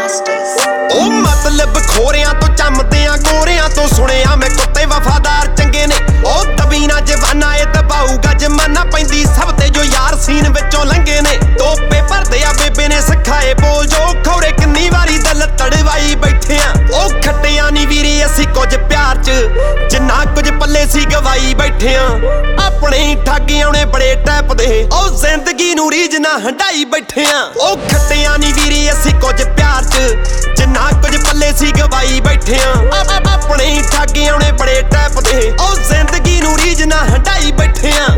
ओ मतलब खोरियां तो चमदियां गोरियां तो सुनिया मैं कुत्ते वफादार चंगे ने। ओ दबीना जवाना ए दबाऊगा जमाना पैंदी सब ते जो यार सीन विचों लंघे ने। तो पेपर दे आ बेबे ने सिखाए बोल जो खौरे किन्नी वारी दिल तड़वाई बैठे आ। ओ खट्टिया नी वीरे असी कुछ प्यार च जिन्ना कुछ पल्ले सी गवाई बैठे आ। अपने ठग आउणे बड़े टैप दे ओ जिंदगी नू रीझ ना हंडाई बैठे आ। ओ खट्टिया नी वीरे असी कुछ प्यार च जिन्ना कुछ पल्ले सी गवाई बैठे आ। अपने ठग आउणे बड़े टैप दे ओ जिंदगी नू रीझ ना हंडाई बैठे आ।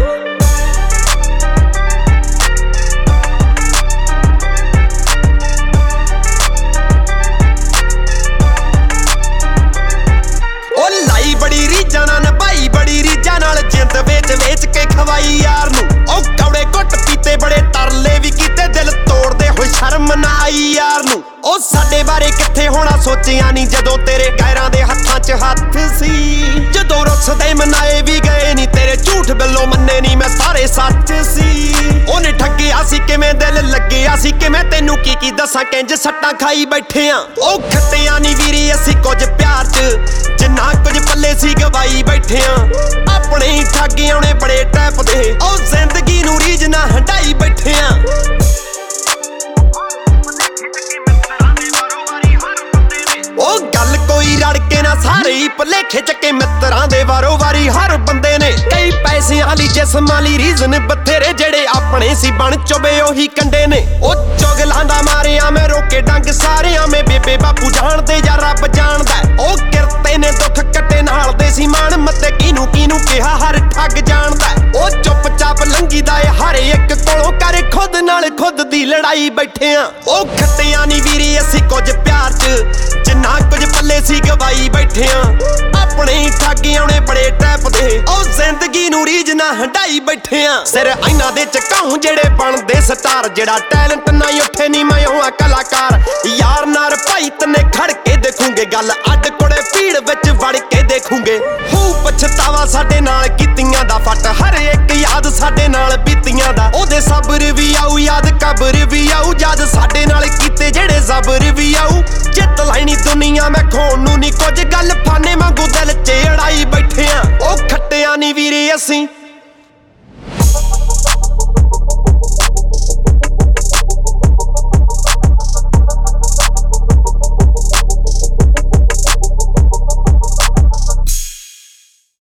बड़ी रीझा नाल नभाई बड़ी रीझा नाल जिंद वेच वेच के खवाई यार नू। ओ कौड़े घुट पीते बड़े तरले भी कीते दिल तोड़दे होए शर्म ना आई यार नू। ओ साडे बारे किथे होना सोचिया नी जदों तेरे गैरां दे हत्थां च हत्थ सी। जदों रुसदे मनाए भी गए नी तेरे झूठ बिल्लो मन्ने नी मैं सारे सच सी। ओने ठगिया सी किवें दिल लग्गिया सी किवें तैनू की दसां किंज सट्टां खाई बैठे आ। ओ खट्टिया नी वीरे असी कुछ प्यार च जिन्ना कुछ पल्ले सी गवाई बैठे आ। अपने ठग आउणे बड़े टैप दे ओ जिंदगी नू रीझ ना हंडाई बैठे आ। ओ गल कोई रड़के ना सारे ही भुलेखे चके मित्रां दे वारो वारी हर बंदे ने। कई पैसियां ली जिस्मां ली रीजन बथेरे जेड़े अपने सी बन चुबे ओही कंडे ने। ओ चुगलां दा मारिया मैं रोके डंग सारियां में बेबे बापू जानदे या रब जानदा। ओ किरते ने दुख कट्टे नाल दे सी मान मते किनू किहा हर ठग जानदा। ओ चुपचाप लंघी दा हर एक कोलों कर खुद नाल खुद दी लड़ाई बैठे आ। ओ खट्टिया नी वीरे असी कुछ प्यार च जिन्ना कुछ पल्ले सी गवाई बैठे आ। अपने ठग आउणे बड़े टैप दे ओ जिंदगी नू रीझ ना हंडाई बैठे आ। सिर इन्हां दे चकाऊं जेड़े बनदे स्टार जेड़ा टैलेंट ना उठे नी मैं होआ कलाकार। यार नार भाई तने खड़ के देखूंगे गल अड कोड़े भीड़ विच वड़ के देखूंगे। हू पछतावा साडे नाल कीतियां दा फट हर एक याद साडे नाल बीतियां दा। ओदे सब्र भी आऊ याद कब्र भी आऊ याद साडे नाल कीते जेड़े ज़बर भी आऊ। जित लैनी दुनिया मैं खोण नू नी कुछ गल फाने वांगू दिल च अड़ाई बैठे आ। ओ खट्टिया नी वीरे असी